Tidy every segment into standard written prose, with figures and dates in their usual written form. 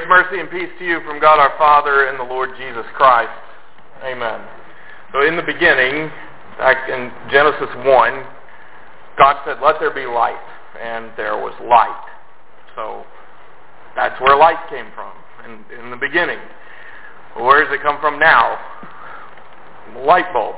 mercy, and peace to you from God our Father and the Lord Jesus Christ. Amen. So in the beginning, back in Genesis 1, God said, "Let there be light," and there was light. So that's where light came from, in the beginning. Well, where does it come from now? The light bulb.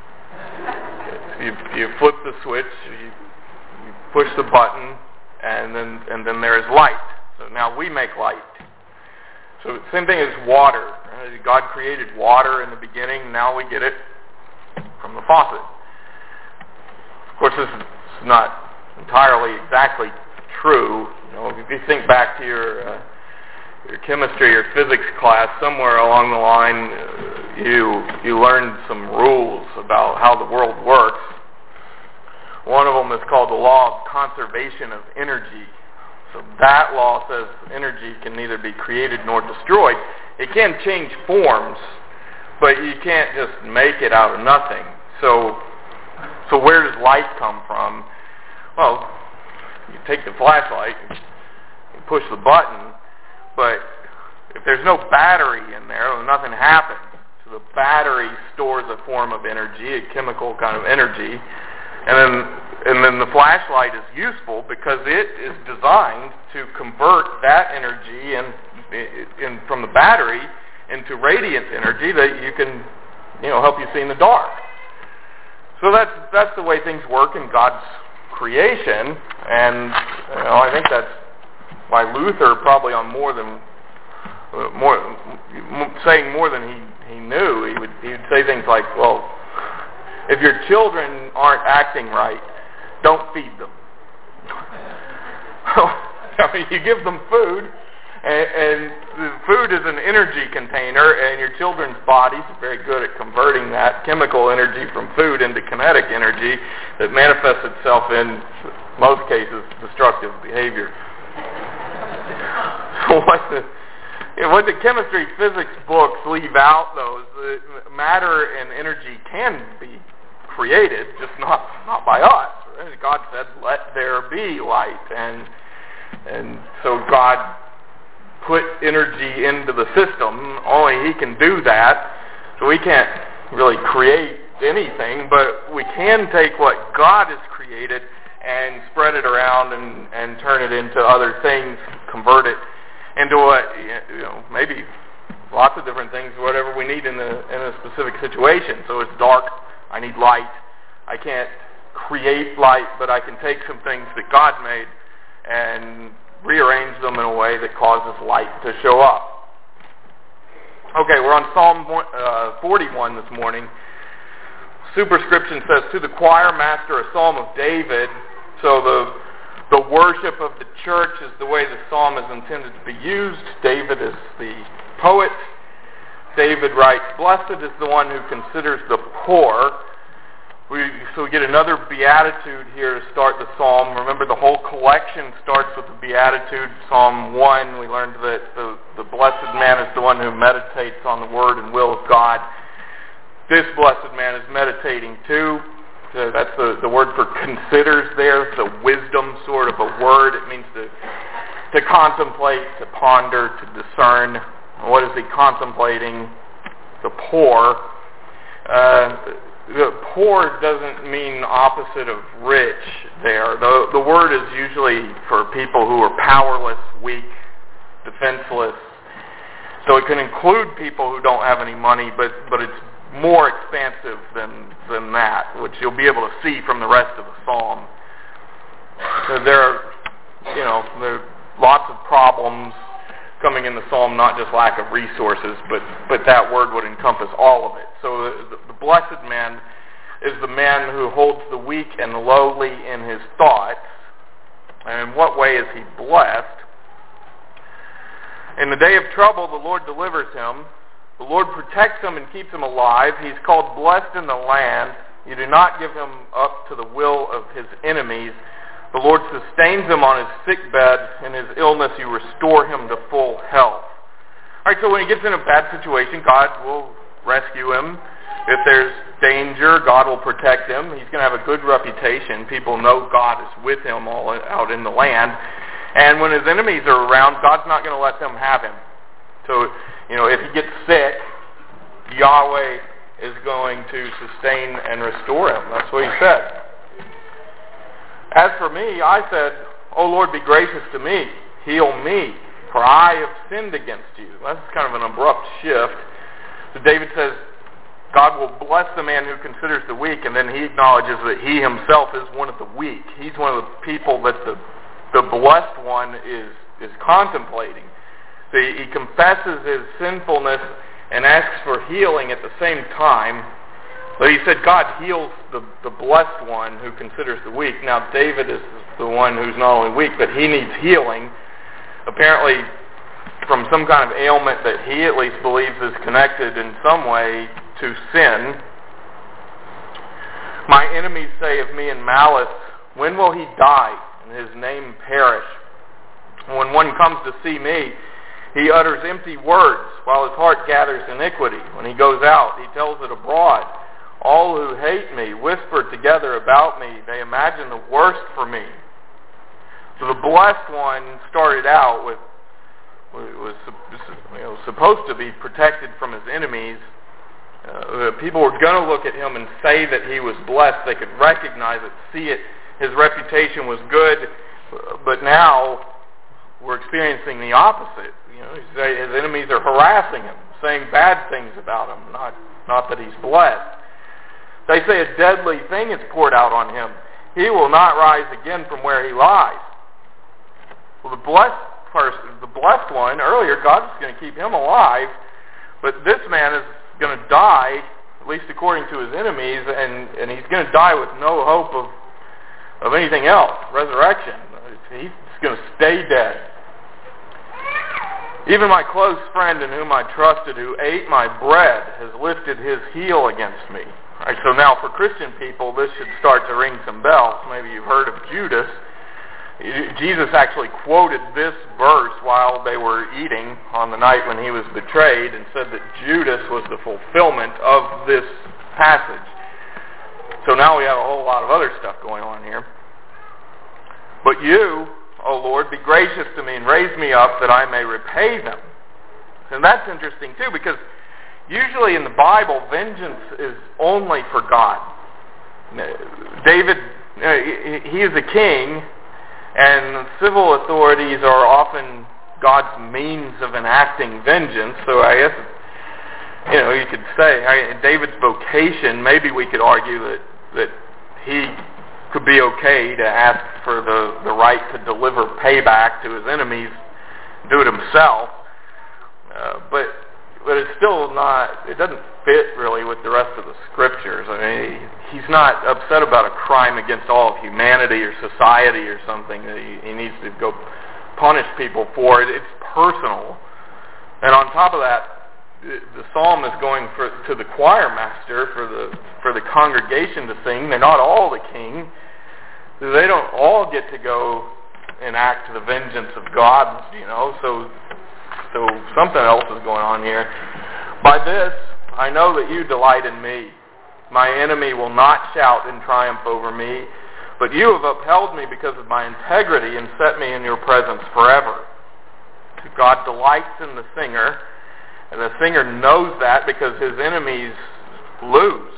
You flip the switch, you push the button, and then there is light. So now we make light. So the same thing as water. God created water in the beginning. Now we get it from the faucet. Of course, this is not entirely exactly true. You know, if you think back to your chemistry or physics class, somewhere along the line, you learned some rules about how the world works. One of them is called the law of conservation of energy. So that law says energy can neither be created nor destroyed. It can change forms, but you can't just make it out of nothing. So where does light come from? Well, you take the flashlight, you push the button, but if there's no battery in there, then nothing happens. So the battery stores a form of energy, a chemical kind of energy, and then the flashlight is useful because it is designed to convert that energy in from the battery into radiant energy that you can, help you see in the dark. So that's the way things work in God's creation, and I think that's why Luther, probably on saying more than he knew, he would say things like, well, if your children aren't acting right, don't feed them. You give them food, and the food is an energy container, and your children's bodies are very good at converting that chemical energy from food into kinetic energy that manifests itself in most cases destructive behavior. So what the chemistry physics books leave out, though, is that matter and energy can be created, just not by us. God said, "Let there be light," and so God put energy into the system. Only He can do that. So we can't really create anything, but we can take what God has created and spread it around and turn it into other things, convert it into what, maybe lots of different things, whatever we need in a specific situation. So it's dark, I need light. I can't create light, but I can take some things that God made and rearrange them in a way that causes light to show up. Okay, we're on Psalm 41 this morning. Superscription says, "To the choir master, a psalm of David." So the worship of the church is the way the psalm is intended to be used. David is the poet. David writes, "Blessed is the one who considers the poor." So we get another beatitude here to start the psalm. Remember, the whole collection starts with the beatitude. Psalm 1, we learned that the blessed man is the one who meditates on the word and will of God. This blessed man is meditating too. So that's the word for considers there. It's a wisdom sort of a word. It means to contemplate, to ponder, to discern. What is he contemplating? The poor. The poor doesn't mean opposite of rich there. The word is usually for people who are powerless, weak, defenseless. So it can include people who don't have any money, but it's more expansive than that, which you'll be able to see from the rest of the psalm. So there are lots of problems coming in the psalm, not just lack of resources, but that word would encompass all of it. So the blessed man is the man who holds the weak and the lowly in his thoughts. And in what way is he blessed? In the day of trouble, the Lord delivers him. The Lord protects him and keeps him alive. He's called blessed in the land. You do not give him up to the will of his enemies. The Lord sustains him on his sick bed. In his illness, you restore him to full health. All right, so when he gets in a bad situation, God will rescue him. If there's danger, God will protect him. He's going to have a good reputation. People know God is with him all out in the land. And when his enemies are around, God's not going to let them have him. So, if he gets sick, Yahweh is going to sustain and restore him. That's what he said. As for me, I said, O Lord, be gracious to me. Heal me, for I have sinned against you. That's kind of an abrupt shift. So David says, God will bless the man who considers the weak, and then he acknowledges that he himself is one of the weak. He's one of the people that the blessed one is contemplating. So he confesses his sinfulness and asks for healing at the same time. But he said God heals the blessed one who considers the weak. Now David is the one who's not only weak, but he needs healing, apparently from some kind of ailment that he at least believes is connected in some way to sin. My enemies say of me in malice, when will he die and his name perish? When one comes to see me, he utters empty words while his heart gathers iniquity. When he goes out, he tells it abroad. All who hate me whisper together about me. They imagine the worst for me. So the blessed one started out was supposed to be protected from his enemies. People were going to look at him and say that he was blessed. They could recognize it, see it. His reputation was good. But now we're experiencing the opposite. His enemies are harassing him, saying bad things about him, not that he's blessed. They say a deadly thing is poured out on him. He will not rise again from where he lies. Well, the blessed person, the blessed one, earlier, God was going to keep him alive, but this man is going to die, at least according to his enemies, and he's going to die with no hope of anything else, resurrection. He's going to stay dead. Even my close friend in whom I trusted, who ate my bread, has lifted his heel against me. All right, so now for Christian people, this should start to ring some bells. Maybe you've heard of Judas. Jesus actually quoted this verse while they were eating on the night when he was betrayed and said that Judas was the fulfillment of this passage. So now we have a whole lot of other stuff going on here. But you, O Lord, be gracious to me and raise me up that I may repay them. And that's interesting too, because usually in the Bible, vengeance is only for God. David, he is a king, and civil authorities are often God's means of enacting vengeance. So I guess, you could say, David's vocation, maybe we could argue that he could be okay to ask for the right to deliver payback to his enemies, do it himself. But it's still not, it doesn't fit really with the rest of the scriptures. I mean, he's not upset about a crime against all of humanity or society or something that he needs to go punish people for. It's personal. And on top of that, the psalm is going to the choir master for the congregation to sing. They're not all the king. They don't all get to go enact the vengeance of God, so something else is going on here. By this, I know that you delight in me. My enemy will not shout in triumph over me, but you have upheld me because of my integrity and set me in your presence forever. God delights in the singer, and the singer knows that because his enemies lose.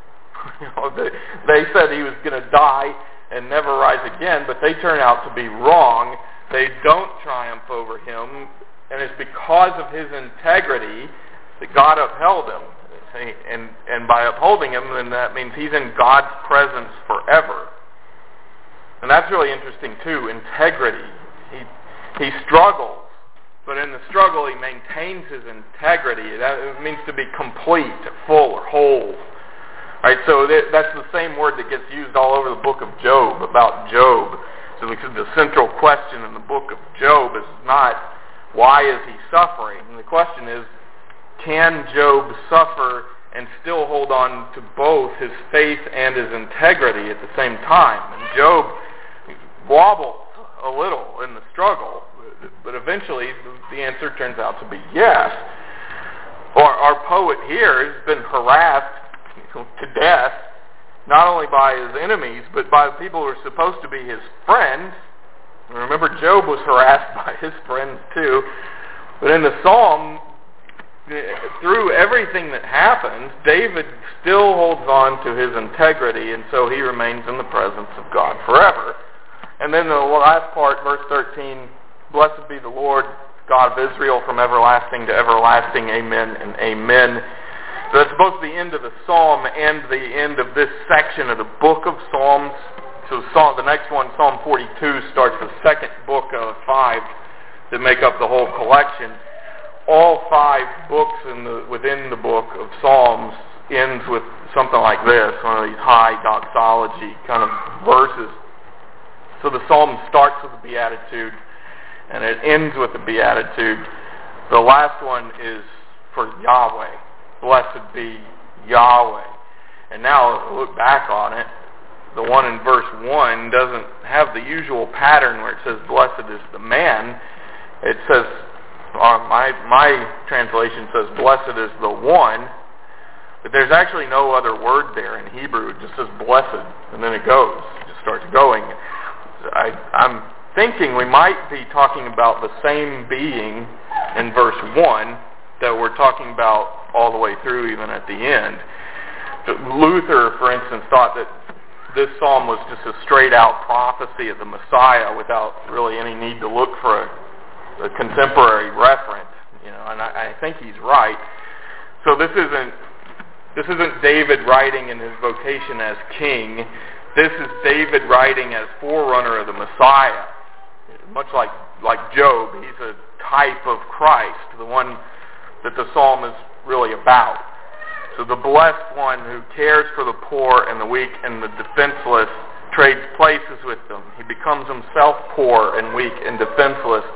They said he was going to die and never rise again, but they turn out to be wrong. They don't triumph over him, and it's because of his integrity that God upheld him. And by upholding him, then that means he's in God's presence forever. And that's really interesting too, integrity. He struggles, but in the struggle he maintains his integrity. That means to be complete, full, or whole. Right, so that's the same word that gets used all over the book of Job, about Job. So the central question in the book of Job is not, why is he suffering? And the question is, can Job suffer and still hold on to both his faith and his integrity at the same time? And Job wobbled a little in the struggle, but eventually the answer turns out to be yes. Our poet here has been harassed to death, not only by his enemies, but by the people who are supposed to be his friends. And remember, Job was harassed by his friends too. But in the psalm, through everything that happens, David still holds on to his integrity, and so he remains in the presence of God forever. And then the last part, verse 13, blessed be the Lord God of Israel from everlasting to everlasting, amen and amen. So that's both the end of the psalm and the end of this section of the book of Psalms. So the next one, Psalm 42, starts the second book of 5 that make up the whole collection. All 5 books within the book of Psalms ends with something like this, one of these high doxology kind of verses. So the psalm starts with the Beatitude, and it ends with the Beatitude. The last one is for Yahweh. Blessed be Yahweh. And now, look back on it. The one in verse 1 doesn't have the usual pattern where it says, blessed is the man. It says, my translation says, blessed is the one. But there's actually no other word there in Hebrew. It just says blessed, and then it goes. It just starts going. I'm thinking we might be talking about the same being in verse 1 that we're talking about all the way through, even at the end. Luther, for instance, thought that this psalm was just a straight-out prophecy of the Messiah without really any need to look for a contemporary reference. And I think he's right. So this isn't David writing in his vocation as king. This is David writing as forerunner of the Messiah. Much like Job, he's a type of Christ, the one that the psalm is really about. So the blessed one who cares for the poor and the weak and the defenseless trades places with them. He becomes himself poor and weak and defenseless.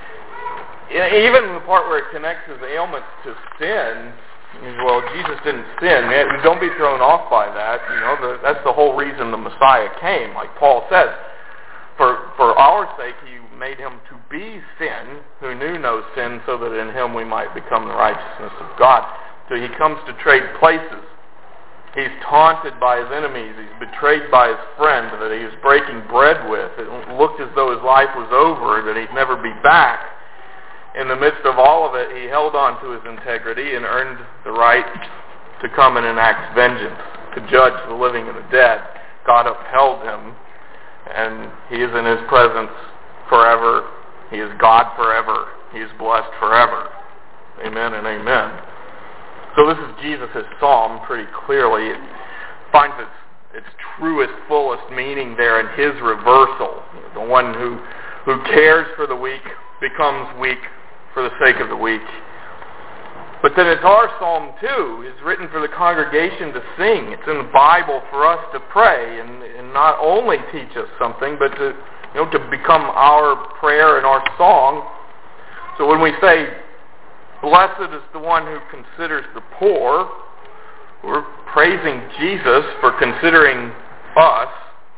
Even the part where it connects his ailments to sin, well, Jesus didn't sin. Don't be thrown off by that. That's the whole reason the Messiah came. Like Paul says, for our sake, he made him to be sin, who knew no sin, so that in him we might become the righteousness of God. So he comes to trade places. He's taunted by his enemies. He's betrayed by his friend that he was breaking bread with. It looked as though his life was over, that he'd never be back. In the midst of all of it, he held on to his integrity and earned the right to come and enact vengeance, to judge the living and the dead. God upheld him, and he is in his presence forever. He is God forever. He is blessed forever. Amen and amen. So this is Jesus' psalm pretty clearly. It finds its truest, fullest meaning there in his reversal. The one who cares for the weak becomes weak for the sake of the weak. But then it's our psalm too. It's written for the congregation to sing. It's in the Bible for us to pray and not only teach us something, but to become our prayer and our song. So when we say, blessed is the one who considers the poor, we're praising Jesus for considering us.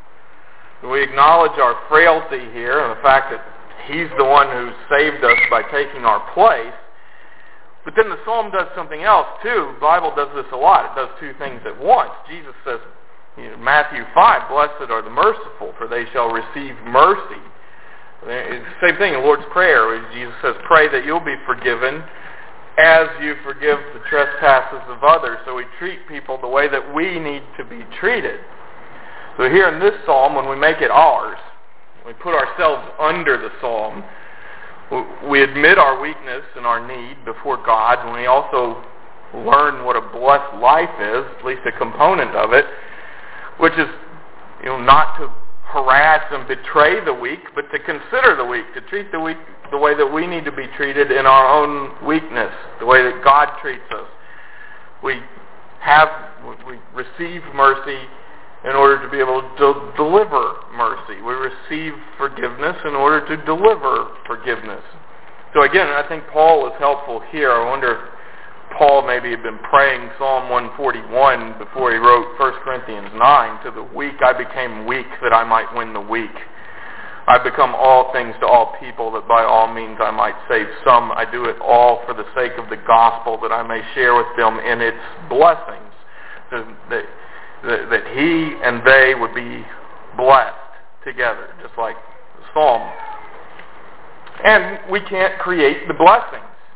We acknowledge our frailty here and the fact that he's the one who saved us by taking our place. But then the psalm does something else too. The Bible does this a lot. It does two things at once. Jesus says, Matthew 5, blessed are the merciful, for they shall receive mercy. It's the same thing in the Lord's Prayer. Jesus says, pray that you'll be forgiven as you forgive the trespasses of others. So we treat people the way that we need to be treated. So here in this psalm, when we make it ours, we put ourselves under the psalm, we admit our weakness and our need before God, and we also learn what a blessed life is, at least a component of it, which is not to harass and betray the weak, but to consider the weak, to treat the weak the way that we need to be treated in our own weakness, the way that God treats us. We receive mercy in order to be able to deliver mercy. We receive forgiveness in order to deliver forgiveness. So again, I think Paul is helpful here. I wonder if Paul maybe had been praying Psalm 141 before he wrote 1 Corinthians 9, to the weak I became weak that I might win the weak. I become all things to all people that by all means I might save some. I do it all for the sake of the gospel, that I may share with them in its blessings. That he and they would be blessed together, just like the psalm. And we can't create the blessings.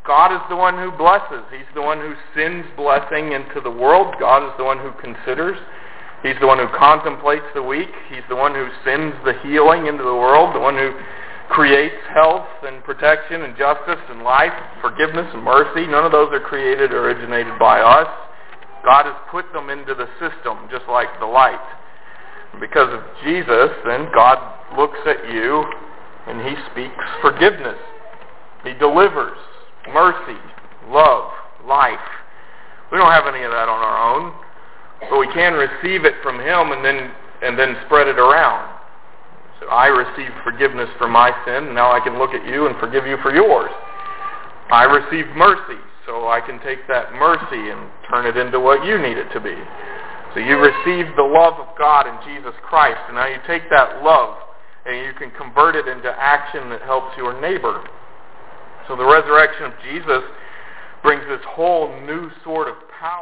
God is the one who blesses. He's the one who sends blessing into the world. God is the one who considers. He's the one who contemplates the weak. He's the one who sends the healing into the world, the one who creates health and protection and justice and life, forgiveness and mercy. None of those are created or originated by us. God has put them into the system, just like the light. Because of Jesus, then, God looks at you and He speaks forgiveness. He delivers mercy, love, life. We don't have any of that on our own, but we can receive it from Him and then spread it around. So I receive forgiveness for my sin, and now I can look at you and forgive you for yours. I received mercy, so I can take that mercy and turn it into what you need it to be. So you received the love of God in Jesus Christ, and now you take that love and you can convert it into action that helps your neighbor. So the resurrection of Jesus brings this whole new sort of power.